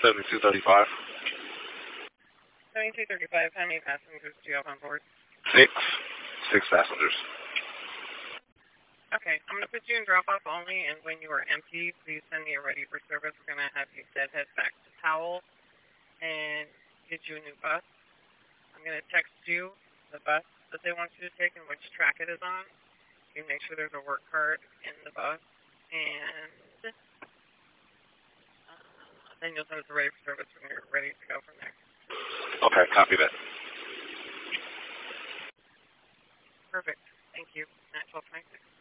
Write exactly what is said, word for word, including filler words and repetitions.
seventy-two thirty-five. seventy-two thirty-five, how many passengers do you have on board? Six. Six passengers. Okay, I'm going to put you in drop-off only, and when you are empty, please send me a ready for service. We're going to have you deadhead back to Powell and get you a new bus. I'm going to text you the bus that they want you to take and which track it is on. You make sure there's a work card in the bus, and uh, then you'll send us a ready for service when you're ready to go from there. Okay, copy that. Perfect. Thank you. At twelve twenty-six.